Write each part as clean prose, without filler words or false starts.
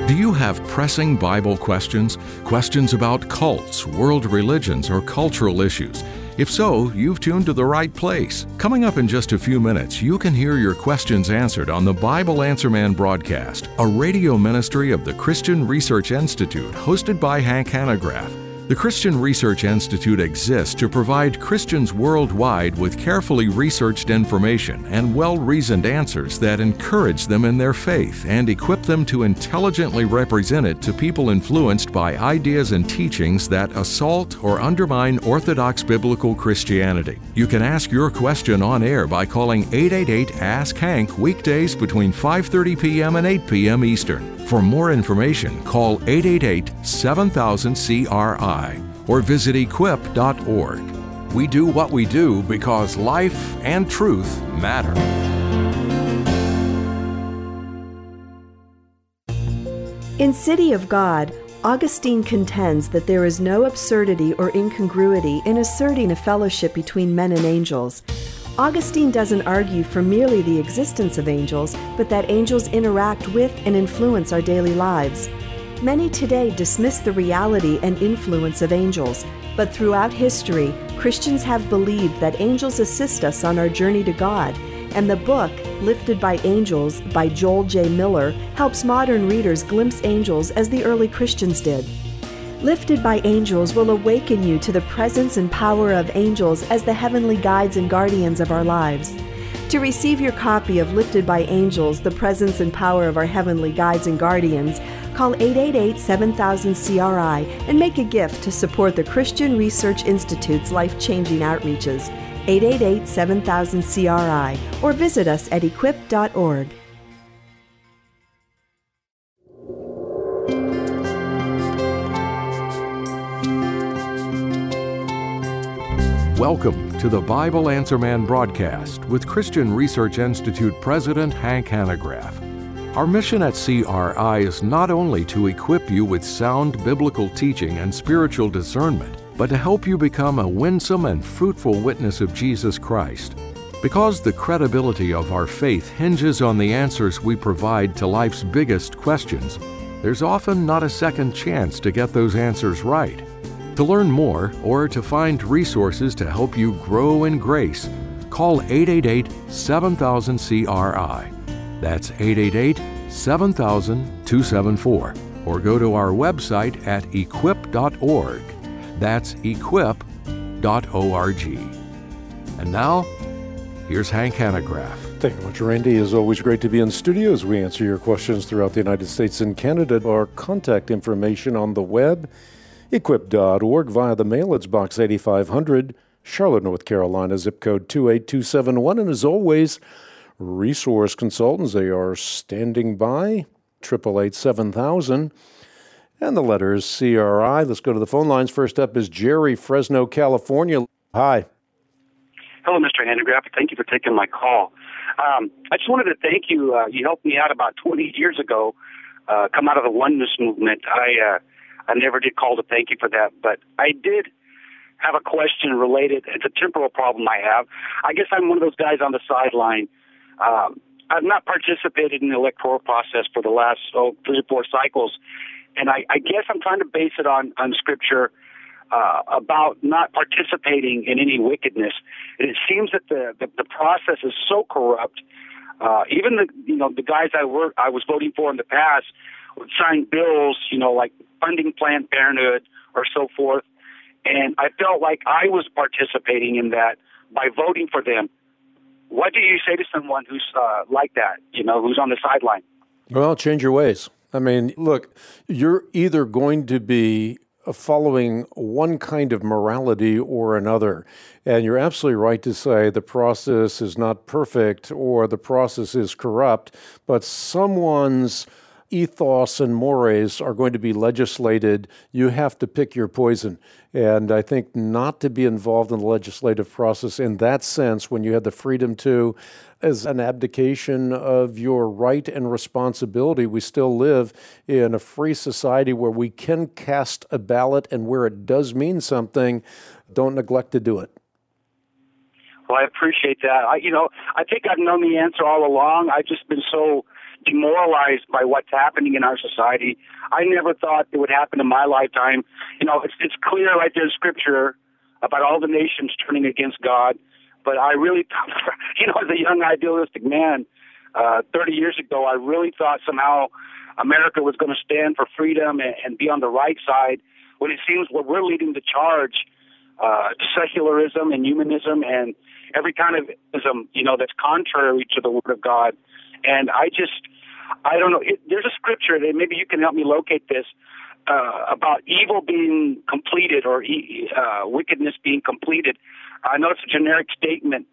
Do you have pressing Bible questions? Questions about cults, world religions, or cultural issues? If so, you've tuned to the right place. Coming up in just a few minutes, you can hear your questions answered on the Bible Answer Man broadcast, a radio ministry of the Christian Research Institute, hosted by Hank Hanegraaff. The Christian Research Institute exists to provide Christians worldwide with carefully researched information and well-reasoned answers that encourage them in their faith and equip them to intelligently represent it to people influenced by ideas and teachings that assault or undermine orthodox biblical Christianity. You can ask your question on air by calling 888-ASK-HANK weekdays between 5:30 p.m. and 8 p.m. Eastern. For more information, call 888-7000-CRI or visit equip.org. We do what we do because life and truth matter. In City of God, Augustine contends that there is no absurdity or incongruity in asserting a fellowship between men and angels. Augustine doesn't argue for merely the existence of angels, but that angels interact with and influence our daily lives. Many today dismiss the reality and influence of angels, but throughout history, Christians have believed that angels assist us on our journey to God, and the book, Lifted by Angels, by Joel J. Miller, helps modern readers glimpse angels as the early Christians did. Lifted by Angels will awaken you to the presence and power of angels as the heavenly guides and guardians of our lives. To receive your copy of Lifted by Angels, the presence and power of our heavenly guides and guardians, call 888-7000-CRI and make a gift to support the Christian Research Institute's life-changing outreaches. 888-7000-CRI or visit us at equip.org. Welcome to the Bible Answer Man broadcast with Christian Research Institute President Hank Hanegraaff. Our mission at CRI is not only to equip you with sound biblical teaching and spiritual discernment, but to help you become a winsome and fruitful witness of Jesus Christ. Because the credibility of our faith hinges on the answers we provide to life's biggest questions, there's often not a second chance to get those answers right. To learn more or to find resources to help you grow in grace, call 888-7000-CRI. That's 888-7000-274. Or go to our website at equip.org. That's equip.org. And now, here's Hank Hanegraaff. Thank you much, Randy. It's always great to be in studio as we answer your questions throughout the United States and Canada. Our contact information on the web, equip.org, via the mail. It's Box 8500, Charlotte, North Carolina, zip code 28271. And as always, resource consultants, they are standing by, 888-7000. And the letter is CRI. Let's go to the phone lines. First up is Jerry, Fresno, California. Hi. Hello, Mr. Hanegraaff. Thank you for taking my call. I just wanted to thank you. You helped me out about 20 years ago, come out of the oneness movement. I never did call to thank you for that, but I did have a question related. It's a temporal problem I have. I guess I'm one of those guys on the sideline. I've not participated in the electoral process for the last 3 or 4 cycles, and I guess I'm trying to base it on Scripture about not participating in any wickedness. And it seems that the process is so corrupt. Even the guys I was voting for in the past would sign bills, like funding Planned Parenthood or so forth. And I felt like I was participating in that by voting for them. What do you say to someone who's like that, who's on the sideline? Well, change your ways. I mean, look, you're either going to be following one kind of morality or another. And you're absolutely right to say the process is not perfect or the process is corrupt, but someone's ethos and mores are going to be legislated. You have to pick your poison. And I think not to be involved in the legislative process in that sense, when you have the freedom to, as an abdication of your right and responsibility. We still live in a free society where we can cast a ballot, and where it does mean something, don't neglect to do it. Well, I appreciate that. I think I've known the answer all along. I've just been so demoralized by what's happening in our society. I never thought it would happen in my lifetime. It's clear right there in Scripture about all the nations turning against God. But I really thought, as a young idealistic man, 30 years ago, I really thought somehow America was going to stand for freedom and be on the right side, when it seems we're leading the charge to secularism and humanism and every kind of ism, that's contrary to the Word of God. And I don't know. There's a scripture that maybe you can help me locate this about evil being completed or wickedness being completed. I know it's a generic statement.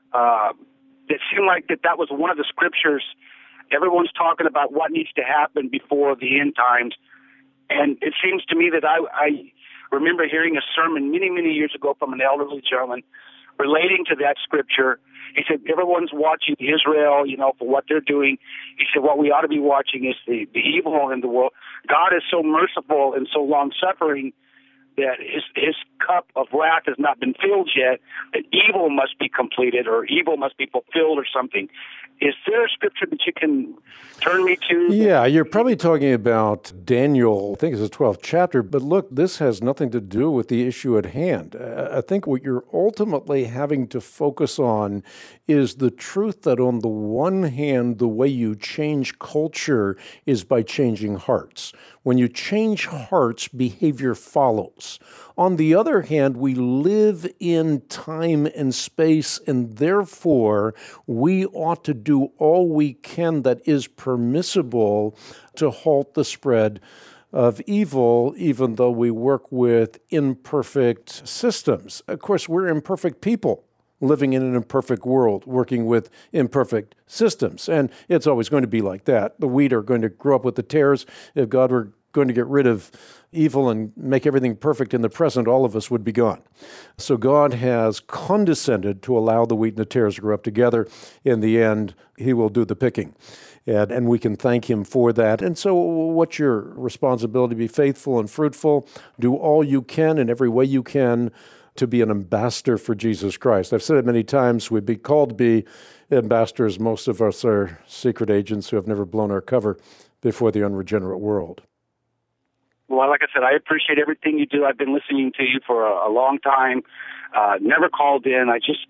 It seemed like that was one of the scriptures. Everyone's talking about what needs to happen before the end times. And it seems to me that I remember hearing a sermon many, many years ago from an elderly gentleman relating to that scripture. He said, everyone's watching Israel, for what they're doing. He said, what we ought to be watching is the evil in the world. God is so merciful and so long-suffering that his cup of wrath has not been filled yet, that evil must be completed or evil must be fulfilled or something. Is there a scripture that you can turn me to? Yeah, you're probably talking about Daniel, I think it's the 12th chapter, but look, this has nothing to do with the issue at hand. I think what you're ultimately having to focus on is the truth that on the one hand, the way you change culture is by changing hearts. When you change hearts, behavior follows. On the other hand, we live in time and space, and therefore we ought to do all we can that is permissible to halt the spread of evil, even though we work with imperfect systems. Of course, we're imperfect people living in an imperfect world, working with imperfect systems. And it's always going to be like that. The wheat are going to grow up with the tares. If God were going to get rid of evil and make everything perfect in the present, all of us would be gone. So God has condescended to allow the wheat and the tares to grow up together. In the end, he will do the picking. And we can thank him for that. And so what's your responsibility? Be faithful and fruitful. Do all you can in every way you can to be an ambassador for Jesus Christ. I've said it many times, we'd be called to be ambassadors. Most of us are secret agents who have never blown our cover before the unregenerate world. Well, like I said, I appreciate everything you do. I've been listening to you for a long time. Never called in. I just,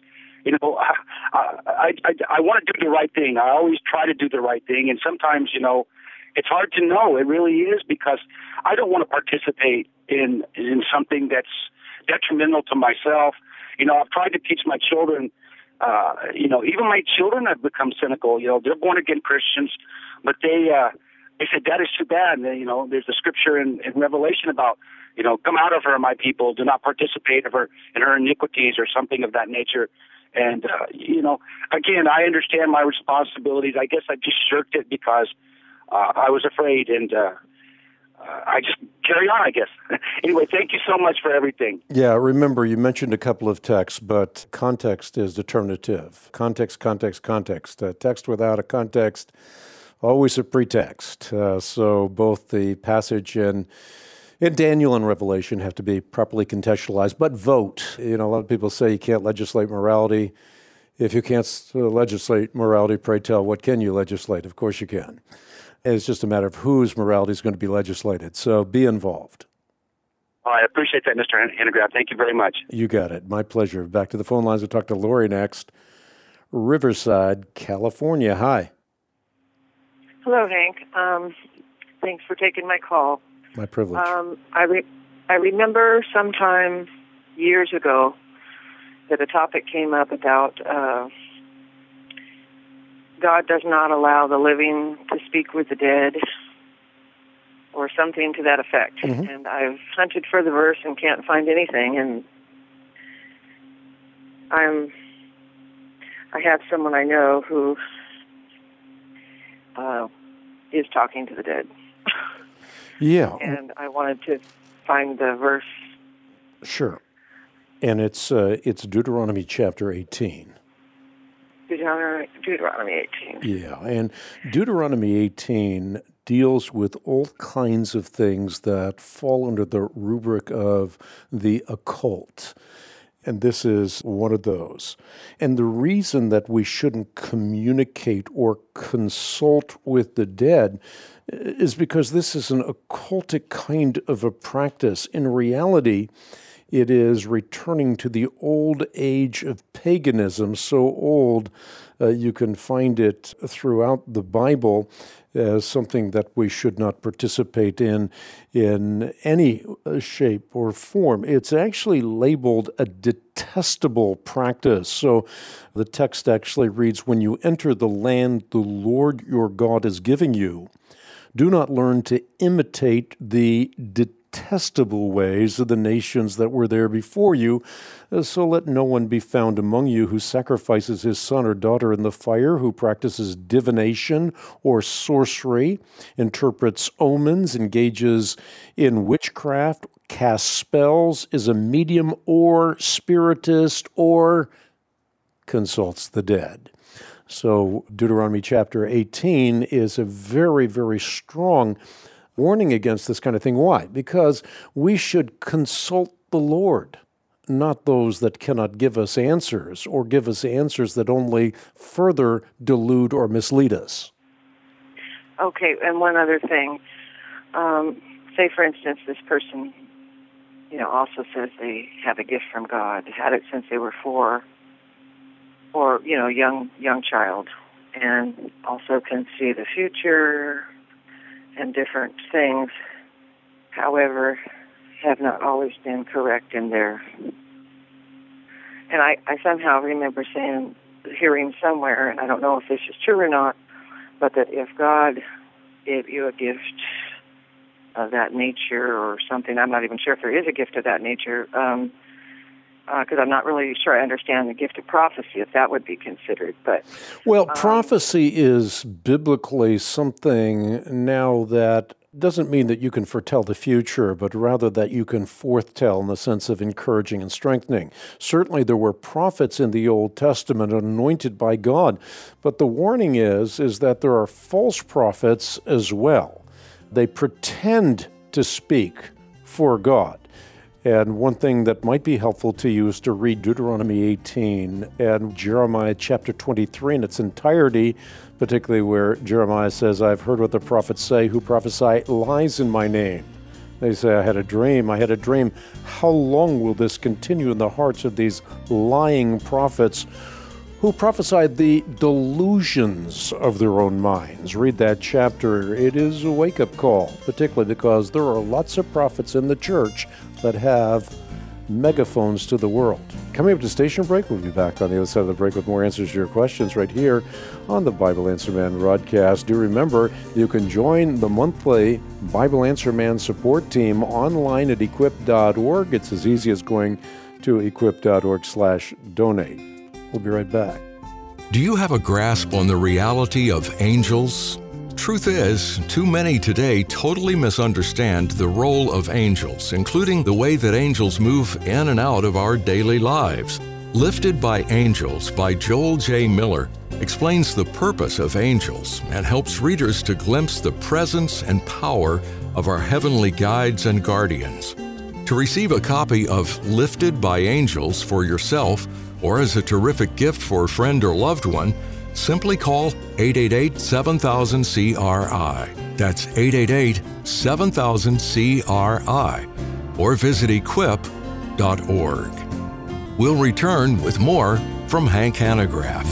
I want to do the right thing. I always try to do the right thing. And sometimes, it's hard to know. It really is, because I don't want to participate in something that's detrimental to myself. I've tried to teach my children, even my children have become cynical. They're born-again Christians, but they said, that is too bad. And, there's a scripture in Revelation about, come out of her, my people, do not participate in her iniquities or something of that nature. And, again, I understand my responsibilities. I guess I just shirked it because I was afraid, and I just carry on, I guess. Anyway, thank you so much for everything. Yeah, remember, you mentioned a couple of texts, but context is determinative. Context. A text without a context, always a pretext. So both the passage in Daniel and Revelation have to be properly contextualized. But vote. A lot of people say you can't legislate morality. If you can't legislate morality, pray tell, what can you legislate? Of course you can. It's just a matter of whose morality is going to be legislated. So be involved. Oh, I appreciate that, Mr. Hanegraaff. Thank you very much. You got it. My pleasure. Back to the phone lines. We'll talk to Lori next. Riverside, California. Hi. Hello, Hank. Thanks for taking my call. My privilege. I remember sometime years ago that a topic came up about God does not allow the living to speak with the dead, or something to that effect. Mm-hmm. And I've hunted for the verse and can't find anything. And I have someone I know who is talking to the dead. Yeah. And I wanted to find the verse. Sure. And it's Deuteronomy chapter 18. Deuteronomy 18. Yeah, and Deuteronomy 18 deals with all kinds of things that fall under the rubric of the occult. And this is one of those. And the reason that we shouldn't communicate or consult with the dead is because this is an occultic kind of a practice. In reality, it is returning to the old age of paganism, so old you can find it throughout the Bible as something that we should not participate in any shape or form. It's actually labeled a detestable practice. So the text actually reads, "When you enter the land the Lord your God is giving you, do not learn to imitate the detestable ways of the nations that were there before you. So let no one be found among you who sacrifices his son or daughter in the fire, who practices divination or sorcery, interprets omens, engages in witchcraft, casts spells, is a medium or spiritist, or consults the dead." So Deuteronomy chapter 18 is a very, very strong warning against this kind of thing. Why? Because we should consult the Lord, not those that cannot give us answers or give us answers that only further delude or mislead us. Okay, and one other thing. Say, for instance, this person, also says they have a gift from God, had it since they were 4, or, young child, and also can see the future and different things, however, have not always been correct in their... And I somehow remember hearing somewhere, and I don't know if this is true or not, but that if God gave you a gift of that nature or something, I'm not even sure if there is a gift of that nature, because I'm not really sure I understand the gift of prophecy, if that would be considered. But prophecy is biblically something now that doesn't mean that you can foretell the future, but rather that you can foretell in the sense of encouraging and strengthening. Certainly there were prophets in the Old Testament anointed by God, but the warning is that there are false prophets as well. They pretend to speak for God. And one thing that might be helpful to you is to read Deuteronomy 18 and Jeremiah chapter 23 in its entirety, particularly where Jeremiah says, "I've heard what the prophets say who prophesy lies in my name." They say, I had a dream. How long will this continue in the hearts of these lying prophets who prophesied the delusions of their own minds? Read that chapter. It is a wake-up call, particularly because there are lots of prophets in the church that have megaphones to the world. Coming up to station break, we'll be back on the other side of the break with more answers to your questions right here on the Bible Answer Man broadcast. Do remember, you can join the monthly Bible Answer Man support team online at equip.org. It's as easy as going to equip.org/donate. We'll be right back. Do you have a grasp on the reality of angels? Truth is, too many today totally misunderstand the role of angels, including the way that angels move in and out of our daily lives. Lifted by Angels by Joel J. Miller explains the purpose of angels and helps readers to glimpse the presence and power of our heavenly guides and guardians. To receive a copy of Lifted by Angels for yourself or as a terrific gift for a friend or loved one, simply call 888-7000-CRI. That's 888-7000-CRI. Or visit equip.org. We'll return with more from Hank Hanegraaff.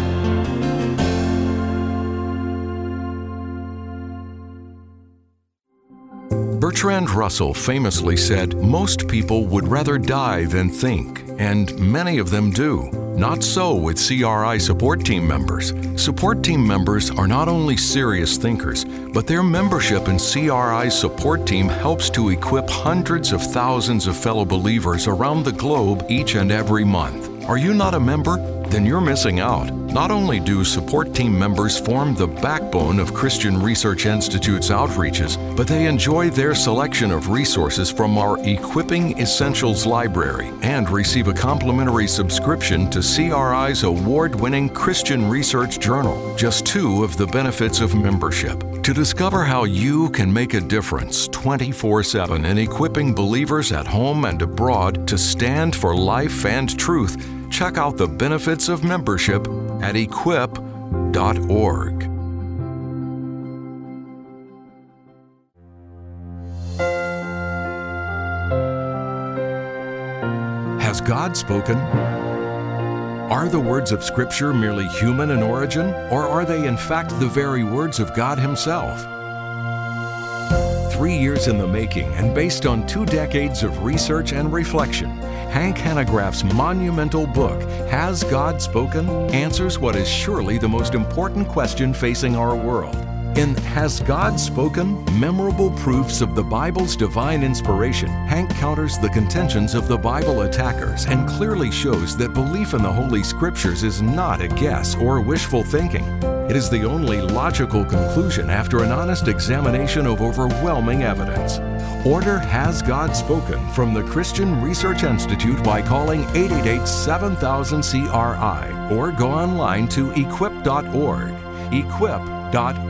Bertrand Russell famously said, "Most people would rather die than think," and many of them do. Not so with CRI support team members. Support team members are not only serious thinkers, but their membership in CRI's support team helps to equip hundreds of thousands of fellow believers around the globe each and every month. Are you not a member? then you're missing out. Not only do support team members form the backbone of Christian Research Institute's outreaches, but they enjoy their selection of resources from our Equipping Essentials library and receive a complimentary subscription to CRI's award-winning Christian Research Journal. Just two of the benefits of membership. To discover how you can make a difference 24/7 in equipping believers at home and abroad to stand for life and truth, check out the benefits of membership at equip.org. Has God spoken? Are the words of Scripture merely human in origin, or are they in fact the very words of God Himself? 3 years in the making and based on 2 decades of research and reflection, Hank Hanegraaff's monumental book, Has God Spoken?, answers what is surely the most important question facing our world. In Has God Spoken? Memorable Proofs of the Bible's Divine Inspiration, Hank counters the contentions of the Bible attackers and clearly shows that belief in the Holy Scriptures is not a guess or wishful thinking. It is the only logical conclusion after an honest examination of overwhelming evidence. Order Has God Spoken from the Christian Research Institute by calling 888-7000-CRI or go online to equip.org. Equip.org.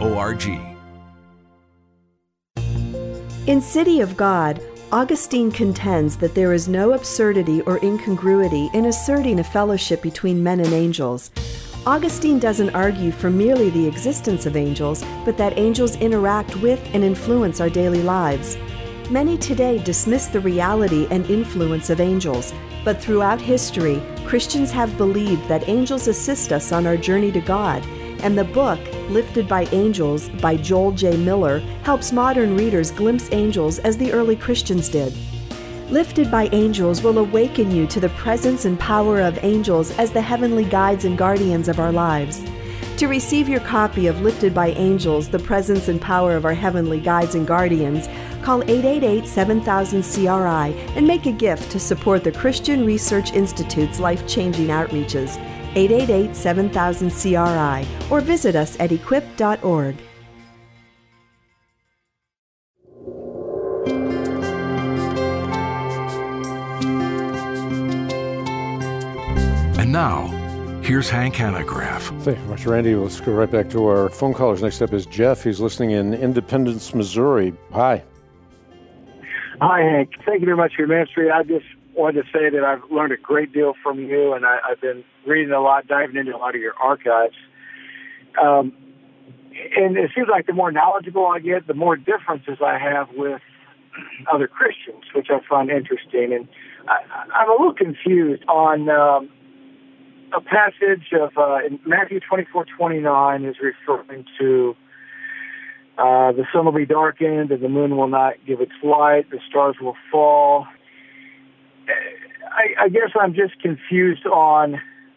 In City of God, Augustine contends that there is no absurdity or incongruity in asserting a fellowship between men and angels. Augustine doesn't argue for merely the existence of angels, but that angels interact with and influence our daily lives. Many today dismiss the reality and influence of angels, but throughout history, Christians have believed that angels assist us on our journey to God, and the book, Lifted by Angels by Joel J. Miller, helps modern readers glimpse angels as the early Christians did. Lifted by Angels will awaken you to the presence and power of angels as the heavenly guides and guardians of our lives. To receive your copy of Lifted by Angels, the presence and power of our heavenly guides and guardians, call 888-7000-CRI and make a gift to support the Christian Research Institute's life-changing outreaches. 888-7000-CRI or visit us at equip.org. And now, here's Hank Hanegraaff. Thank you much, Randy. Let's go right back to our phone callers. Next up is Jeff. He's listening in Independence, Missouri. Hi. Hi, Hank. Thank you very much for your ministry. I just wanted to say that I've learned a great deal from you, and I've been reading a lot, diving into a lot of your archives. And it seems like the more knowledgeable I get, the more differences I have with other Christians, which I find interesting. And I'm a little confused on a passage of in Matthew 24:29 is referring to the sun will be darkened, and the moon will not give its light, the stars will fall. I guess I'm just confused on,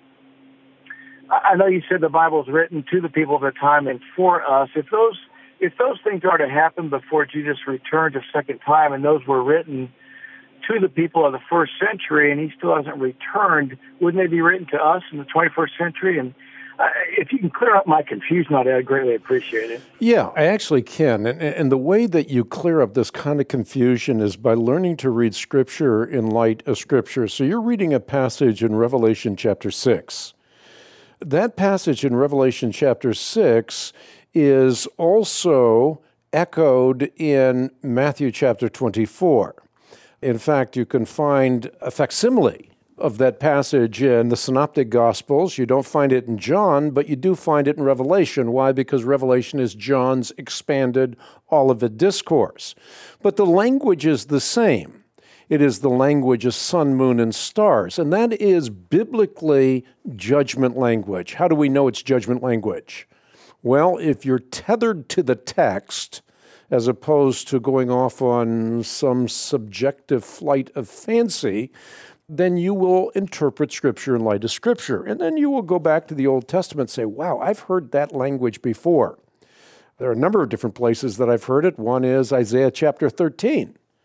I know you said the Bible is written to the people of the time and for us. If those things are to happen before Jesus returned a second time, and those were written to the people of the first century, and he still hasn't returned, wouldn't they be written to us in the 21st century? And if you can clear up my confusion on that, I'd greatly appreciate it. Yeah, I actually can. And the way that you clear up this kind of confusion is by learning to read Scripture in light of Scripture. So you're reading a passage in Revelation chapter 6. That passage in Revelation chapter 6 is also echoed in Matthew chapter 24. In fact, you can find a facsimile of that passage in the Synoptic Gospels. You don't find it in John, but you do find it in Revelation. Why? Because Revelation is John's expanded Olivet Discourse. But the language is the same. It is the language of sun, moon, and stars, and that is biblically judgment language. How do we know it's judgment language? Well, if you're tethered to the text, as opposed to going off on some subjective flight of fancy, then you will interpret Scripture in light of Scripture. And then you will go back to the Old Testament and say, wow, I've heard that language before. There are a number of different places that I've heard it. One is Isaiah chapter 13.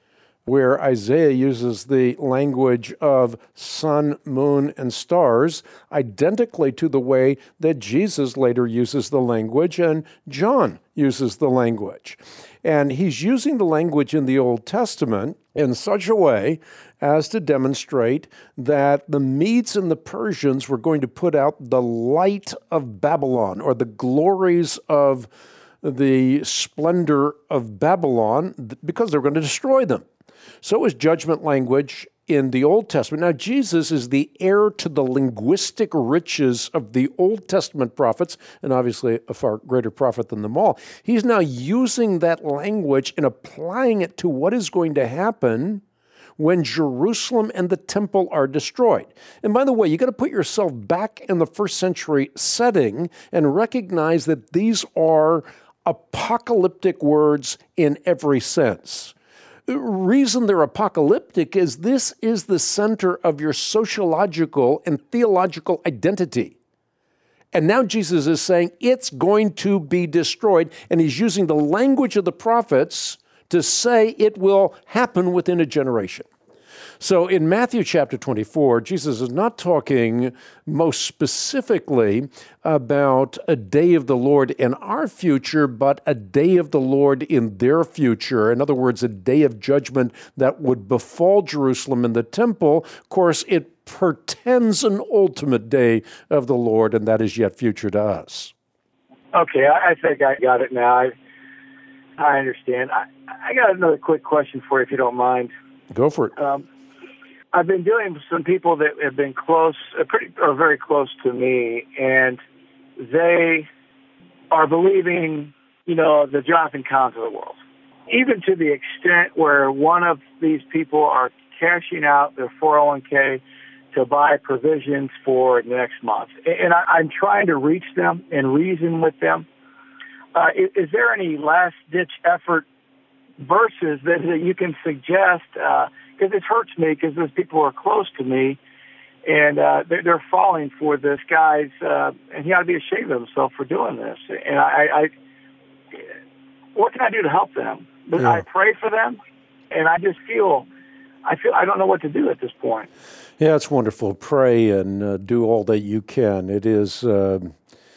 where Isaiah uses the language of sun, moon, and stars, identically to the way that Jesus later uses the language and John uses the language. And he's using the language in the Old Testament in such a way as to demonstrate that the Medes and the Persians were going to put out the light of Babylon, or the glories of the splendor of Babylon, because they're going to destroy them. So is judgment language in the Old Testament. Now, Jesus is the heir to the linguistic riches of the Old Testament prophets, and obviously a far greater prophet than them all. He's now using that language and applying it to what is going to happen when Jerusalem and the temple are destroyed. And by the way, you got to put yourself back in the first century setting and recognize that these are apocalyptic words in every sense. The reason they're apocalyptic is this is the center of your sociological and theological identity. And now Jesus is saying it's going to be destroyed, and he's using the language of the prophets to say it will happen within a generation. So in Matthew chapter 24, Jesus is not talking most specifically about a day of the Lord in our future, but a day of the Lord in their future. In other words, a day of judgment that would befall Jerusalem and the temple. Of course, it portends an ultimate day of the Lord, and that is yet future to us. Okay, I think I got it now. I understand. I got another quick question for you, if you don't mind. Go for it. I've been dealing with some people that have been close, very close to me, and they are believing, the Jonathan Kahns of the world. Even to the extent where one of these people are cashing out their 401k to buy provisions for next month. And I'm trying to reach them and reason with them. Is there any last-ditch effort verses that you can suggest? Because it hurts me, because those people are close to me, and they're falling for this guy's, and he ought to be ashamed of himself for doing this. And I what can I do to help them? But I pray for them, and I feel I don't know what to do at this point. Yeah, it's wonderful. Pray and do all that you can. It is the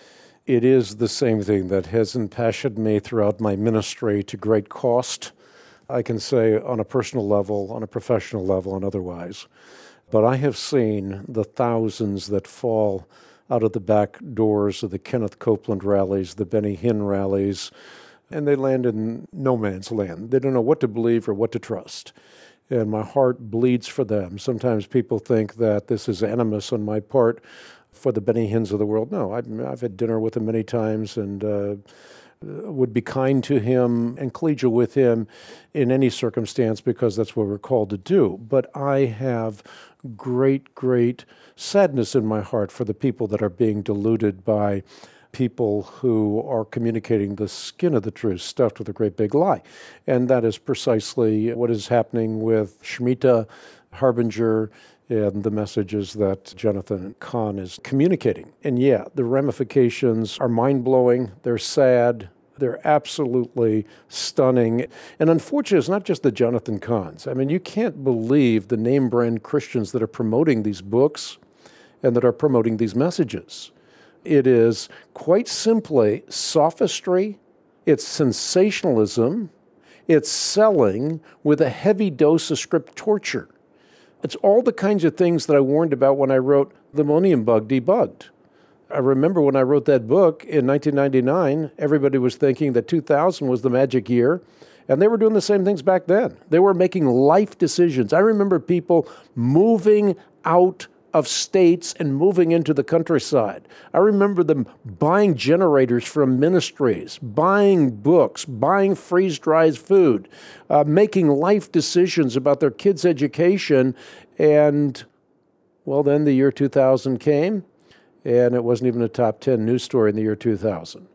same thing that has impassioned me throughout my ministry to great cost. I can say on a personal level, on a professional level, and otherwise. But I have seen the thousands that fall out of the back doors of the Kenneth Copeland rallies, the Benny Hinn rallies, and they land in no man's land. They don't know what to believe or what to trust. And my heart bleeds for them. Sometimes people think that this is animus on my part for the Benny Hinns of the world. No, I've had dinner with him many times, and would be kind to him and collegial with him in any circumstance, because that's what we're called to do. But I have great, great sadness in my heart for the people that are being deluded by people who are communicating the skin of the truth stuffed with a great big lie. And that is precisely what is happening with Shemitah, Harbinger, and the messages that Jonathan Cahn is communicating. And yeah, the ramifications are mind-blowing, they're sad, they're absolutely stunning. And unfortunately, it's not just the Jonathan Kahns. I mean, you can't believe the name-brand Christians that are promoting these books and that are promoting these messages. It is quite simply sophistry, it's sensationalism, it's selling with a heavy dose of script torture. It's all the kinds of things that I warned about when I wrote The Millennium Bug Debugged. I remember when I wrote that book in 1999, everybody was thinking that 2000 was the magic year, and they were doing the same things back then. They were making life decisions. I remember people moving out of states and moving into the countryside. I remember them buying generators from ministries, buying books, buying freeze-dried food, making life decisions about their kids' education. And, well, then the year 2000 came, and it wasn't even a top 10 news story in the year 2000.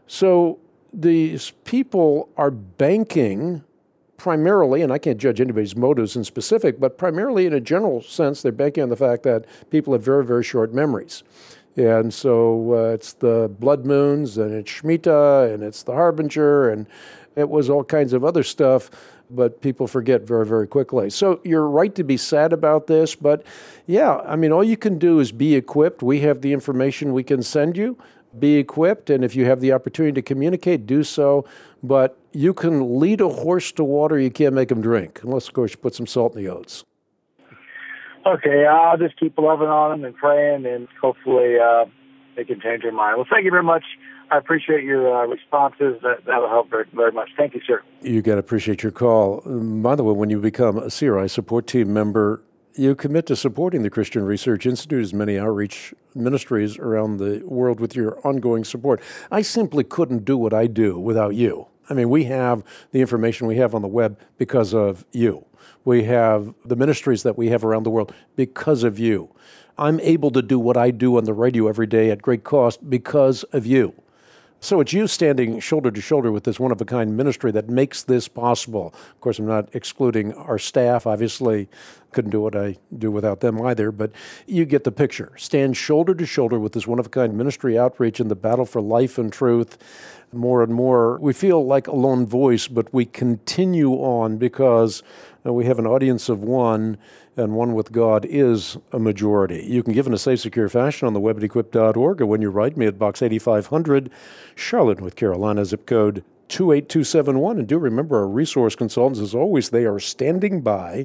So these people are banking primarily, and I can't judge anybody's motives in specific, but primarily in a general sense, they're banking on the fact that people have very, very short memories. And so it's the blood moons, and it's Shemitah, and it's the Harbinger, and It was all kinds of other stuff, but people forget very, very quickly. So you're right to be sad about this, but yeah, I mean, all you can do is be equipped. We have the information we can send you. Be equipped, and if you have the opportunity to communicate, do so. But you can lead a horse to water, you can't make him drink, unless, of course, you put some salt in the oats. Okay, I'll just keep loving on them and praying, and hopefully they can change their mind. Well, thank you very much. I appreciate your responses. That'll help very, very much. Thank you, sir. You got to appreciate your call. By the way, when you become a CRI support team member, you commit to supporting the Christian Research Institute's many outreach ministries around the world with your ongoing support. I simply couldn't do what I do without you. I mean, we have the information we have on the web because of you. We have the ministries that we have around the world because of you. I'm able to do what I do on the radio every day at great cost because of you. So it's you standing shoulder to shoulder with this one-of-a-kind ministry that makes this possible. Of course, I'm not excluding our staff. Obviously, couldn't do what I do without them either, but you get the picture. Stand shoulder to shoulder with this one-of-a-kind ministry outreach in the battle for life and truth. More and more, we feel like a lone voice, but we continue on because we have an audience of one, and one with God is a majority. You can give in a safe, secure fashion on the web at equip.org, or when you write me at Box 8500, Charlotte, North Carolina, zip code 28271. And do remember our resource consultants, as always, they are standing by,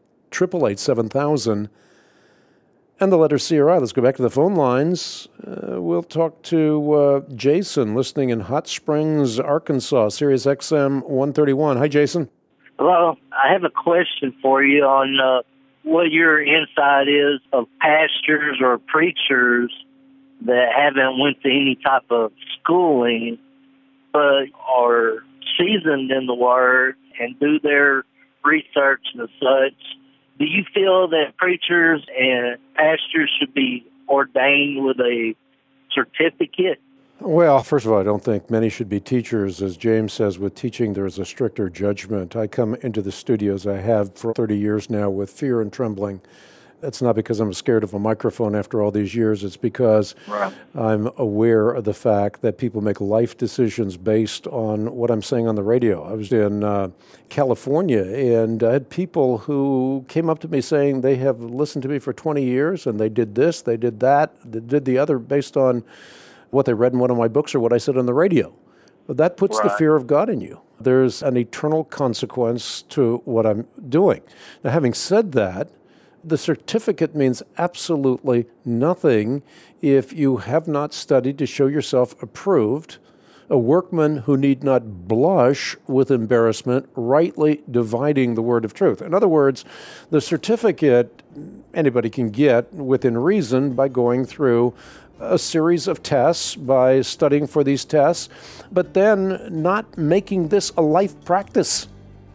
888-7000, and the letter CRI. Let's go back to the phone lines. We'll talk to Jason, listening in Hot Springs, Arkansas, Sirius XM 131. Hi, Jason. Hello. I have a question for you on what your insight is of pastors or preachers that haven't went to any type of schooling but are seasoned in the Word and do their research and such. Do you feel that preachers and pastors should be ordained with a certificate? Well, first of all, I don't think many should be teachers. As James says, with teaching, there is a stricter judgment. I come into the studios I have for 30 years now with fear and trembling. It's not because I'm scared of a microphone after all these years. It's because I'm aware of the fact that people make life decisions based on what I'm saying on the radio. I was in California, and I had people who came up to me saying they have listened to me for 20 years, and they did this, they did that, they did the other based on what they read in one of my books or what I said on the radio. That puts the fear of God in you. There's an eternal consequence to what I'm doing. Now, having said that, the certificate means absolutely nothing if you have not studied to show yourself approved, a workman who need not blush with embarrassment, rightly dividing the word of truth. In other words, the certificate anybody can get within reason by going through a series of tests, by studying for these tests, but then not making this a life practice.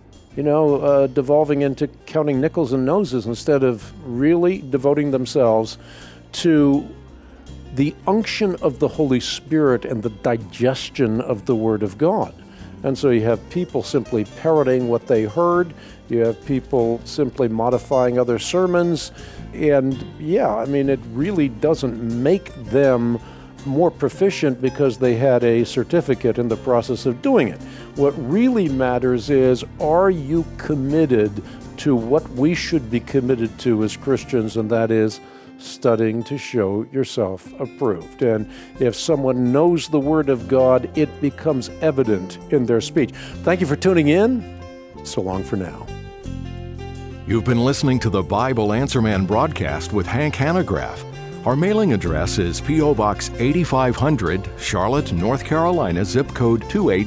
Devolving into counting nickels and noses instead of really devoting themselves to the unction of the Holy Spirit and the digestion of the Word of God. And so you have people simply parroting what they heard. You have people simply modifying other sermons. And it really doesn't make them more proficient because they had a certificate in the process of doing it. What really matters is, are you committed to what we should be committed to as Christians, and that is studying to show yourself approved. And if someone knows the Word of God, it becomes evident in their speech. Thank you for tuning in. So long for now. You've been listening to the Bible Answer Man broadcast with Hank Hanegraaff. Our mailing address is P.O. Box 8500, Charlotte, North Carolina, zip code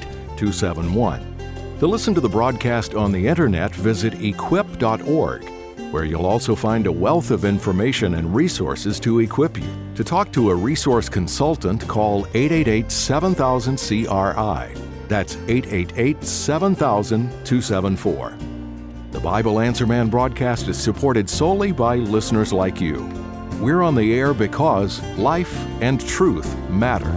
28271. To listen to the broadcast on the internet, visit equip.org, where you'll also find a wealth of information and resources to equip you. To talk to a resource consultant, call 888-7000-CRI. That's 888-7000-274. The Bible Answer Man broadcast is supported solely by listeners like you. We're on the air because life and truth matter.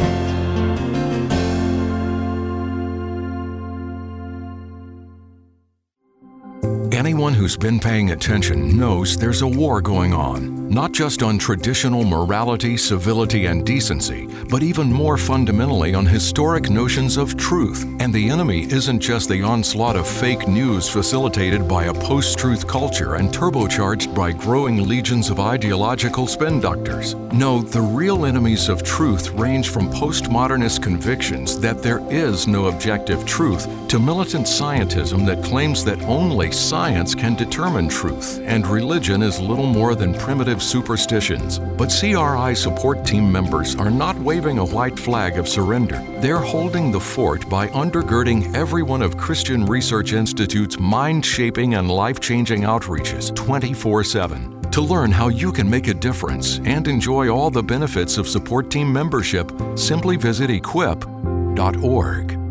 Anyone who's been paying attention knows there's a war going on, not just on traditional morality, civility, and decency, but even more fundamentally on historic notions of truth. And the enemy isn't just the onslaught of fake news facilitated by a post-truth culture and turbocharged by growing legions of ideological spin doctors. No, the real enemies of truth range from postmodernist convictions that there is no objective truth to militant scientism that claims that only science can determine truth, and religion is little more than primitive superstitions. But CRI support team members are not waving a white flag of surrender. They're holding the fort by undergirding every one of Christian Research Institute's mind-shaping and life-changing outreaches 24/7. To learn how you can make a difference and enjoy all the benefits of support team membership, simply visit equip.org.